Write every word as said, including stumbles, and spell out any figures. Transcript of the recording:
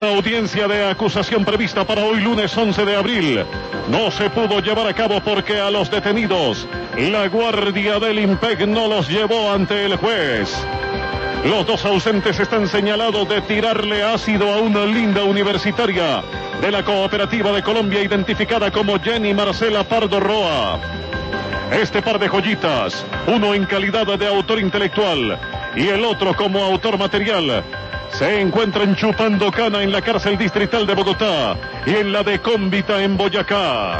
La audiencia de acusación prevista para hoy lunes once de abril no se pudo llevar a cabo porque a los detenidos la guardia del IMPEC no los llevó ante el juez. Los dos ausentes están señalados de tirarle ácido a una linda universitaria de la Cooperativa de Colombia identificada como Jenny Marcela Pardo Roa. Este par de joyitas, uno en calidad de autor intelectual y el otro como autor material, se encuentran chupando cana en la cárcel distrital de Bogotá y en la de Cómbita en Boyacá.